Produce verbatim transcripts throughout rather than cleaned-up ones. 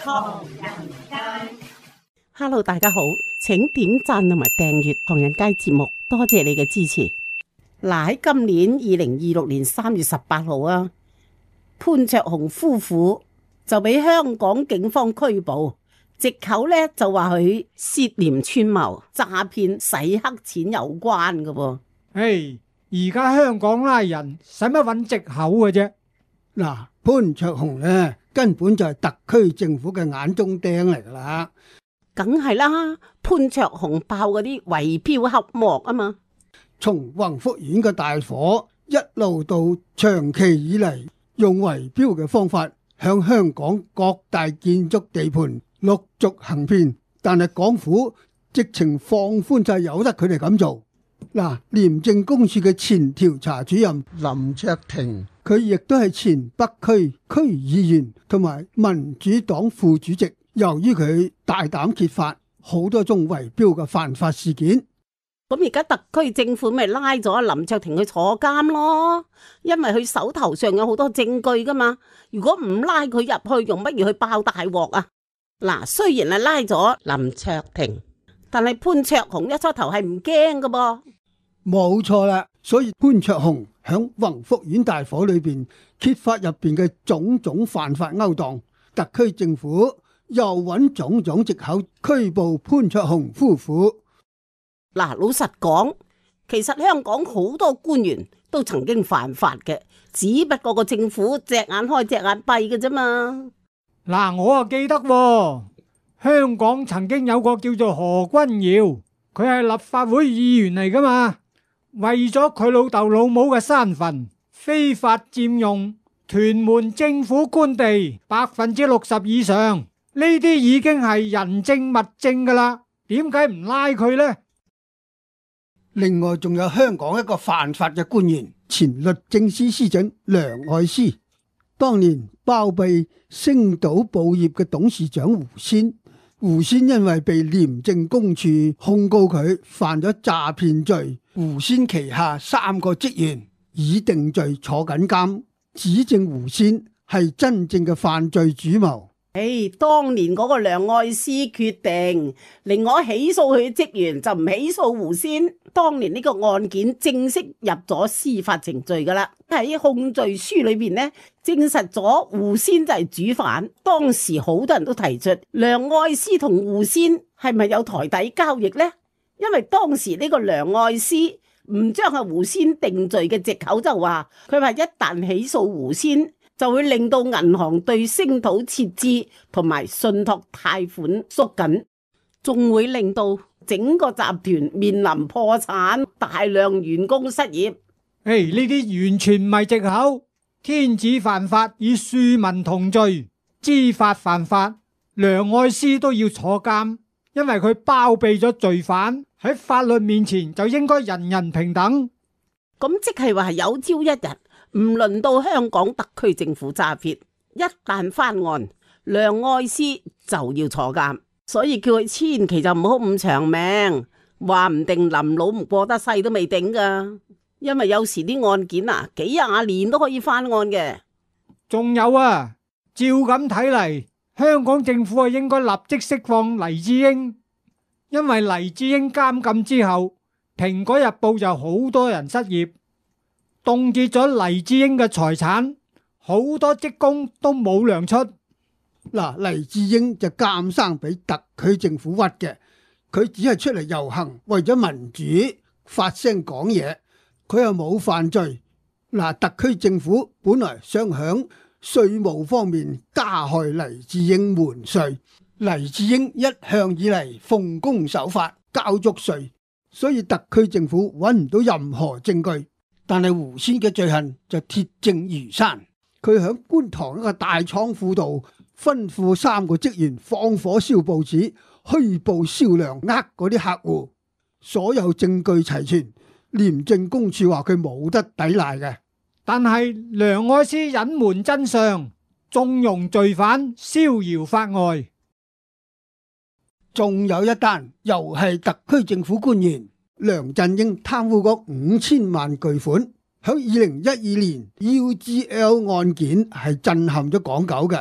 唐人街。 Hello， 大家好，請點讚同埋訂閱唐人街節目，多謝你嘅支持。嗱，喺今年二零二六年三月十八號啊，潘焯鴻夫婦就俾香港警方拘捕，藉口咧就話佢涉嫌串謀詐騙、洗黑錢有關嘅噃。 唉，而家香港拉人使乜揾藉口嘅啫？ 嗱，潘焯鴻咧根本就係特區政府嘅眼中釘嚟噶啦。 梗係啦，潘焯鴻爆嗰啲圍標黑幕啊嘛， 從宏福苑嘅大火一路到長期以嚟用圍標嘅方法向香港各大建築地盤陸續行騙，但係港府直情放寬晒由得佢哋咁做。嗱，廉政公署嘅前調查主任林卓廷，佢亦都係前北區區議員同埋民主黨副主席。由於佢大膽揭發好多宗圍標嘅犯法事件， 咁而家特區政府咪拉咗林卓廷去坐監咯，因為佢手頭上有好多證據噶嘛。如果唔拉佢入去，用乜嘢去爆大鑊啊？嗱，雖然係拉咗林卓廷，但係潘焯鴻一初頭係唔驚噶噃。 冇錯啦，所以潘焯鴻響宏福苑大火裏邊揭發入邊嘅種種犯法勾當，特區政府又揾種種藉口拘捕潘焯鴻夫婦。 嗱，老實講，其實香港好多官員都曾經犯法嘅，只不過個政府隻眼開隻眼閉嘅啫嘛。 嗱，我啊記得喎，香港曾經有個叫做何君堯，佢係立法會議員嚟噶嘛，為咗佢老豆老母嘅山墳，非法佔用屯門政府官地百分之六十以上。呢啲已經係人證物證噶啦，點解唔拉佢呢？ 另外仲有香港一個犯法嘅官員，前律政司司長梁愛詩，當年包庇星島報業嘅董事長胡仙，胡仙因為被廉政公署控告佢犯咗詐騙罪，胡仙旗下三個職員已定罪坐緊監，指證胡仙係真正嘅犯罪主謀。 誒，當年嗰個梁愛詩決定令我起訴佢職員，就唔起訴胡仙。當年呢個案件正式入咗司法程序噶啦，喺控罪書裏邊呢，證實咗胡仙就係主犯。當時好多人都提出梁愛詩同胡仙係咪有台底交易呢？因為當時呢個梁愛詩唔將阿胡仙定罪嘅藉口就話，佢話一旦起訴胡仙，就會令到銀行對星島撤資同埋信託貸款縮緊，仲會令到整個集團面臨破產，大量員工失業。 誒，呢啲完全唔係藉口，天子犯法與庶民同罪，知法犯法，梁愛詩都要坐監，因為佢包庇咗罪犯，喺法律面前就應該人人平等。 咁即係話有朝一日，唔輪到香港特區政府揸 fit， 一旦翻案，梁愛詩就要坐監，所以叫佢千祈就唔好咁長命，話唔定臨老唔過得世都未定噶。因為有時啲案件啊，幾廿年都可以翻案嘅。 仲有啊，照咁睇嚟，香港政府啊應該立即釋放黎智英，因為黎智英監禁之後，蘋果日報就好多人失業。凍結咗黎智英嘅財產，好多職工都冇糧出。 嗱，黎智英就監生俾特區政府屈嘅，佢只係出嚟遊行，為咗民主發聲講嘢，佢又冇犯罪。嗱，特區政府本來想響稅務方面加害黎智英瞞稅，黎智英一向以嚟奉公守法，交足稅，所以特區政府揾唔到任何證據。但係胡仙嘅罪行就鐵證如山，佢喺觀塘一個大倉庫度吩咐三個職員放火燒報紙，虛報銷量，呃嗰啲客戶，所有證據齊全，廉政公署話佢冇得抵賴嘅。 但係梁愛詩隱瞞真相，縱容罪犯逍遙法外。 仲有一單又係特區政府官員梁振英貪污嗰五千萬巨款，喺二零一二年 U G L 案件係震撼咗港九嘅，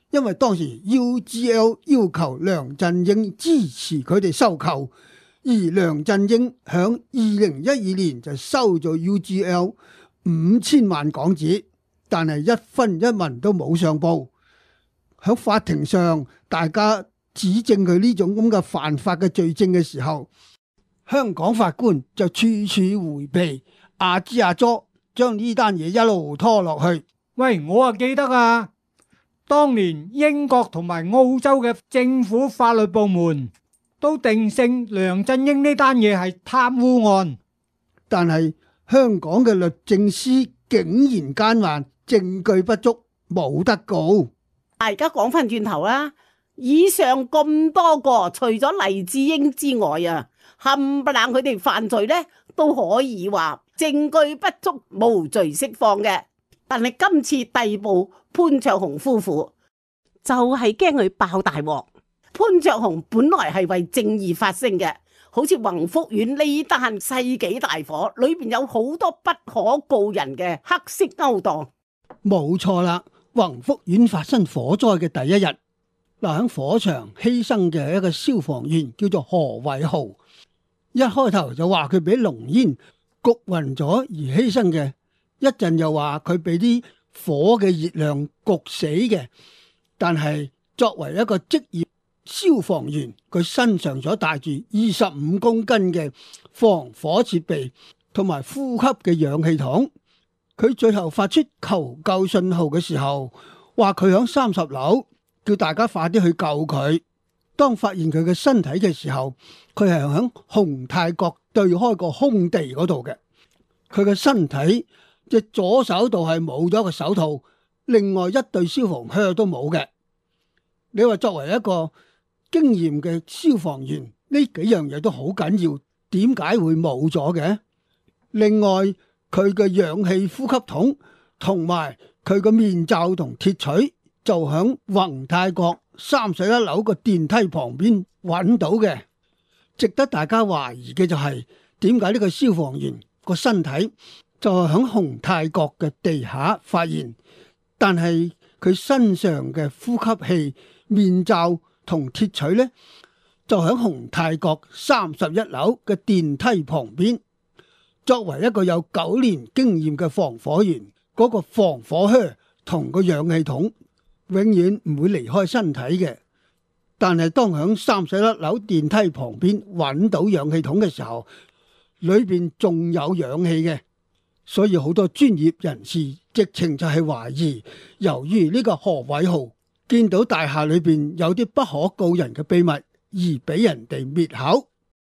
因為當時 U G L 要求梁振英支持佢哋收購，而梁振英響二零一二年就收咗 U G L 五千萬港紙，但係一分一文都冇上報。喺法庭上，大家指證佢呢種咁嘅犯法嘅罪證嘅時候，香港法官就處處迴避，阿支阿左將呢單嘢一路拖落去。 喂，我啊記得啊，當年英國同埋澳洲嘅政府法律部門都定性梁振英呢單嘢係貪污案， 但係香港嘅律政司竟然奸猾，證據不足，冇得告。 而家講翻轉頭啦，以上咁多個，除咗黎智英之外啊，冚唪唥佢哋犯罪呢，都可以話證據不足，無罪釋放嘅。但係今次逮捕潘焯鴻夫婦，就係驚佢爆大鑊。潘焯鴻本來係為正義發聲嘅，好似宏福苑呢單世紀大火，裏邊有好多不可告人嘅黑色勾當。 冇錯啦。宏福苑發生火災嘅第一日，嗱，喺火場犧牲嘅一個消防員叫做何偉豪，一開頭就話佢俾濃煙焗暈咗而犧牲嘅，一陣又話佢俾啲火嘅熱量焗死嘅。但係作為一個職業消防員，佢身上所帶住二十五公斤嘅防火設備同埋呼吸嘅氧氣筒。佢最後發出求救信號嘅時候，話佢響三十樓，叫大家快啲去救佢。當發現佢嘅身體嘅時候，佢係響紅泰閣對開個空地嗰度嘅。佢嘅身體隻左手度係冇咗個手套，另外一對消防靴都冇嘅。你話作為一個經驗嘅消防員，呢幾樣嘢都好緊要，點解會冇咗嘅？另外，佢嘅氧氣呼吸筒同埋佢嘅面罩同鐵錘就響宏泰閣三十一樓個電梯旁邊揾到嘅。值得大家懷疑嘅就係點解呢個消防員個身體就係響宏泰閣嘅地下發現，但係佢身上嘅呼吸器、面罩同鐵錘呢，就響宏泰閣三十一樓嘅電梯旁邊。作為一個有九年經驗嘅防火員，嗰個防火靴同個氧氣筒永遠唔會離開身體嘅。但係當響三十一樓電梯旁邊揾到氧氣筒嘅時候，裏邊仲有氧氣嘅，所以好多專業人士直情就係懷疑，由於呢個何偉豪見到大廈裏邊有啲不可告人嘅秘密，而俾人哋滅口。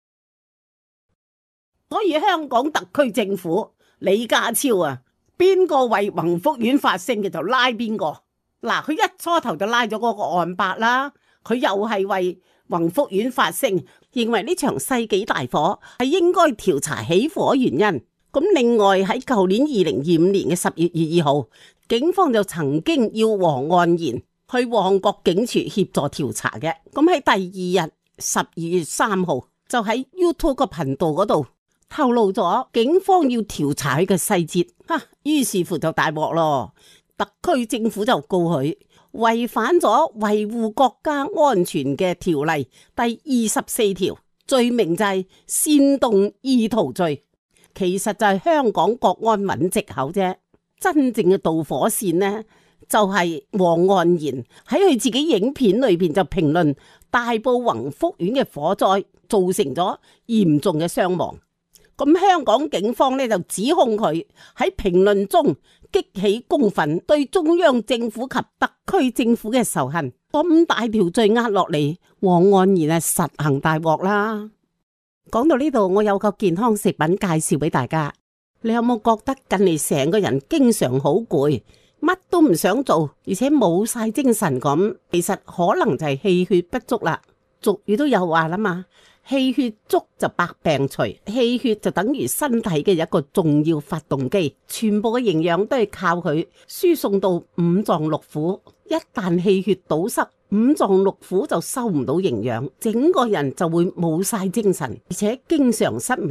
所以香港特區政府李家超啊，邊個為宏福苑發聲嘅就拉邊個。嗱，佢一初頭就拉咗嗰個案伯啦，佢又係為宏福苑發聲，認為呢場世紀大火係應該調查起火原因。咁另外喺舊年二零二五年嘅十月二號，警方就曾經要黃岸然去旺角警署協助調查嘅。咁喺第二日十二月三號，就喺 YouTube 個頻道嗰度透露咗警方要調查佢嘅細節，吓、啊，於是乎就大鑊咯。特區政府就告佢違反咗維護國家安全嘅條例第二十四條，罪名就係煽動意圖罪。其實就係香港國安揾藉口啫，真正嘅導火線呢，就係黃岸然喺佢自己影片裏邊就評論大埔宏福苑嘅火災造成咗嚴重嘅傷亡。咁香港警方呢就指控佢喺評論中激起公憤，對中央政府及特區政府嘅仇恨。咁大條罪壓落嚟，黃岸然係實行大鑊啦。講到呢度，我有個健康食品介紹俾大家。你有冇覺得近嚟成個人經常好攰，乜都唔想做，而且冇晒精神咁？其實可能就係氣血不足啦。俗語都有話啦嘛，氣血足就百病除，氣血就等於身體嘅一個重要發動機，全部嘅營養都係靠佢輸送到五臟六腑。一旦氣血堵塞，五臟六腑就收唔到營養，整個人就會冇晒精神，而且經常失眠，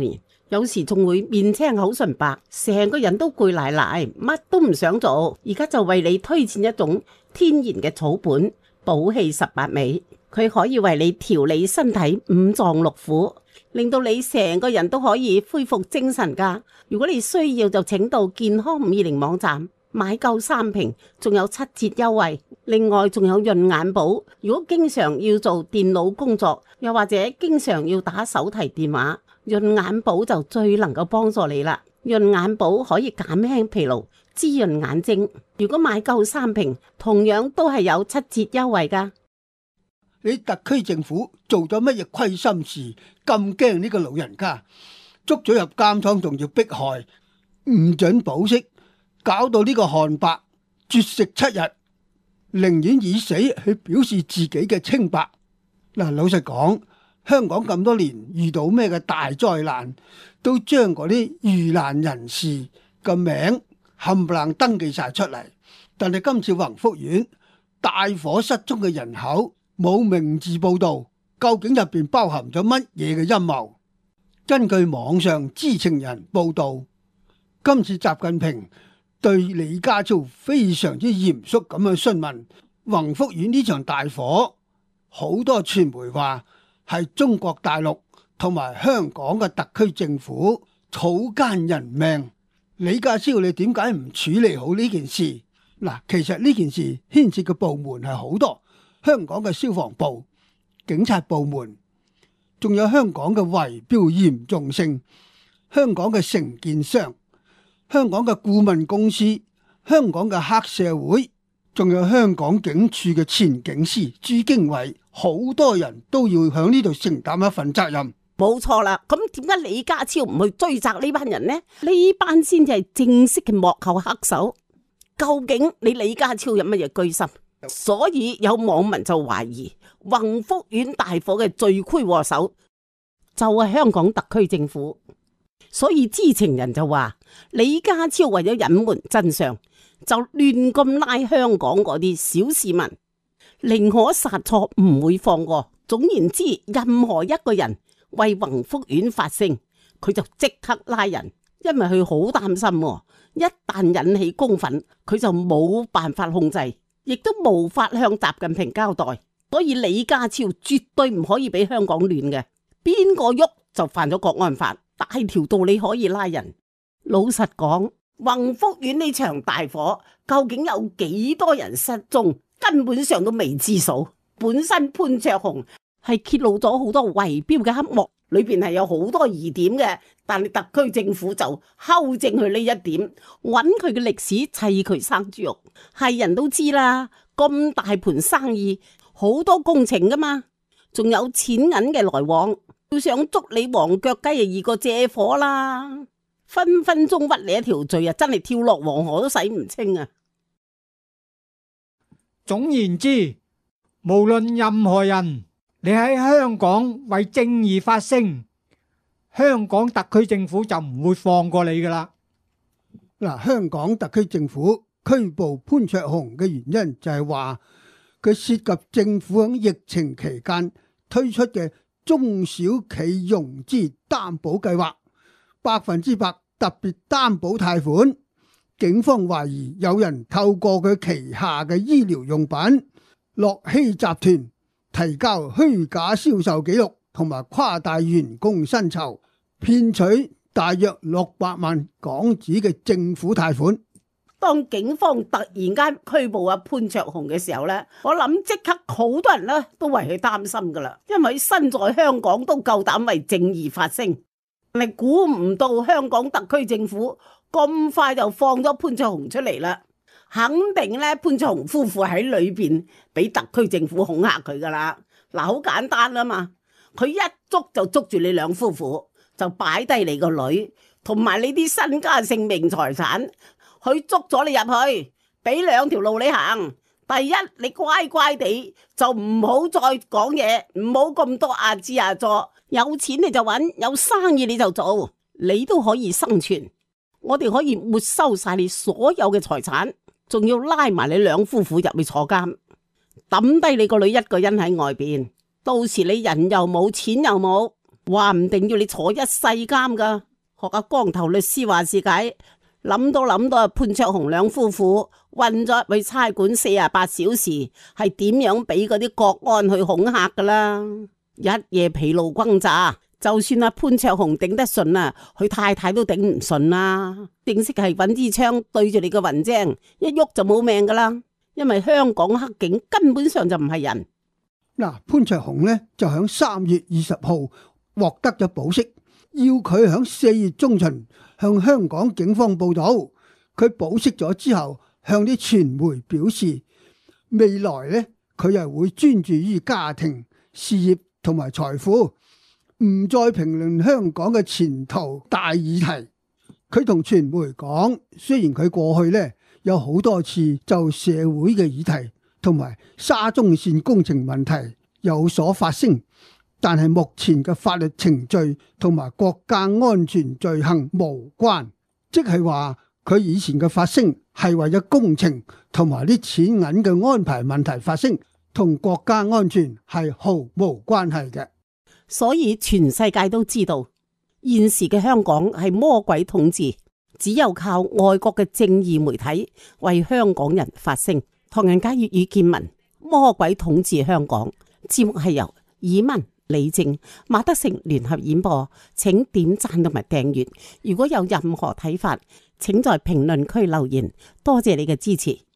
有時仲會面青口唇白，成個人都攰賴賴，乜都唔想做。而家就為你推薦一種天然嘅草本補氣十八味，佢可以為你調理身體五臟六腑，令到你成個人都可以恢復精神噶。如果你需要就請到健康五二零網站買夠三瓶，仲有七折優惠。另外仲有潤眼寶，如果經常要做電腦工作，又或者經常要打手提電話，潤眼寶就最能夠幫助你啦。潤眼寶可以減輕疲勞，滋潤眼睛。如果買夠三瓶，同樣都係有七折優惠噶。 你特區政府做咗乜嘢虧心事，咁驚呢個老人家，捉咗入監倉，仲要迫害，唔准保釋，搞到呢個漢伯絕食七日，寧願以死去表示自己嘅清白。嗱，老實講，香港咁多年遇到咩嘅大災難，都將嗰啲遇難人士嘅名冚唪唥登記晒出嚟。但係今次宏福苑大火失蹤嘅人口冇名字報道，究竟入邊包含咗乜嘢嘅陰謀？根據網上知情人報道，今次習近平對李家超非常之嚴肅咁樣詢問宏福苑呢場大火，好多傳媒話係中國大陸同埋香港嘅特區政府草菅人命。李家超，你點解唔處理好呢件事？嗱，其實呢件事牽涉嘅部門係好多，香港嘅消防部、警察部門，仲有香港嘅圍標嚴重性，香港嘅承建商，香港嘅顧問公司，香港嘅黑社會，仲有香港警署嘅前警司朱經緯，好多人都要響呢度承擔一份責任。 冇錯啦，咁點解李家超唔去追責呢班人呢？呢班先至係正式嘅幕後黑手。究竟你李家超有乜嘢居心？所以有網民就懷疑宏福苑大火嘅罪魁禍首就係香港特區政府。所以知情人就話李家超為咗隱瞞真相，就亂咁拉香港嗰啲小市民，寧可殺錯唔會放過。總言之，任何一個人為宏福苑發聲，佢就即刻拉人，因為佢好擔心，一旦引起公憤，佢就冇辦法控制，亦都無法向習近平交代。所以李家超絕對唔可以俾香港亂嘅，邊個喐就犯咗國安法，大條道理可以拉人。老實講，宏福苑呢場大火究竟有幾多人失蹤，根本上都未知數。本身潘焯鴻係揭露咗好多圍標嘅黑幕，裏邊係有好多疑點嘅，但係特區政府就修正佢呢一點，揾佢嘅歷史砌佢生豬肉。係人都知啦，咁大盤生意，好多工程噶嘛，仲有錢銀嘅來往，要想捉你黃腳雞就易過借火啦，分分鐘屈你一條罪啊！真係跳落黃河都洗唔清啊！ 總言之，無論任何人，你喺香港為正義發聲，香港特區政府就唔會放過你噶啦。 嗱，香港特區政府拘捕潘焯鴻嘅原因就係話佢涉及政府喺疫情期間推出嘅中小企融資擔保計劃，百分之百特別擔保貸款。警方懷疑有人透過佢旗下嘅醫療用品樂希集團提交虛假銷售記錄同埋誇大員工薪酬，騙取大約六百萬港紙嘅政府貸款。 當警方突然間拘捕阿潘焯鴻嘅時候呢，我諗即刻好多人呢都為佢擔心噶啦，因為身在香港都夠膽為正義發聲。你估唔到香港特區政府咁快就放咗潘焯鴻出嚟啦，肯定咧潘焯鴻夫婦喺裏邊俾特區政府恐嚇佢噶啦。嗱，好簡單啊嘛，佢一捉就捉住你兩夫婦，就擺低你個女同埋你啲身家性命財產。佢捉咗你入去，俾兩條路你行。第一，你乖乖地就唔好再講嘢，唔好咁多阿支阿佐。有錢你就揾，有生意你就做，你都可以生存。我哋可以沒收晒你所有嘅財產，仲要拉埋你兩夫婦入去坐監，抌低你個女一個人喺外邊。到時你人又冇，錢又冇，話唔定要你坐一世監噶。 學阿光頭律師話事解，諗到諗到啊，潘焯鴻兩夫婦困咗入去差館四十八小時，係點樣俾嗰啲國安去恐嚇噶啦？一夜疲勞轟炸，就算阿潘焯鴻頂得順啊，佢太太都頂唔順啦。正式係揾支槍對住你個雲精，一喐就冇命噶啦。因為香港黑警根本上就唔係人。 嗱，潘焯鴻呢就響三月二十號獲得咗保釋，要佢響四月中旬向香港警方報到。佢保釋咗之後，向啲傳媒表示，未來呢佢又會專注於家庭、事業同埋財富，唔再評論香港嘅前途大議題。佢同傳媒講，雖然佢過去呢有好多次就社會嘅議題同埋沙中線工程問題有所發聲，但係目前嘅法律程序同埋國家安全罪行無關，即係話佢以前嘅發聲係為咗工程同埋啲錢銀嘅安排問題發聲，同國家安全係毫無關係嘅。 所以全世界都知道，現時嘅香港係魔鬼統治。只有靠外國嘅正義媒體為香港人發聲。唐人街粵語見聞，魔鬼統治香港。節目係由以文、李正、馬德成聯合演播，請點讚同埋訂閱。如果有任何睇法，請在評論區留言。多謝你嘅支持。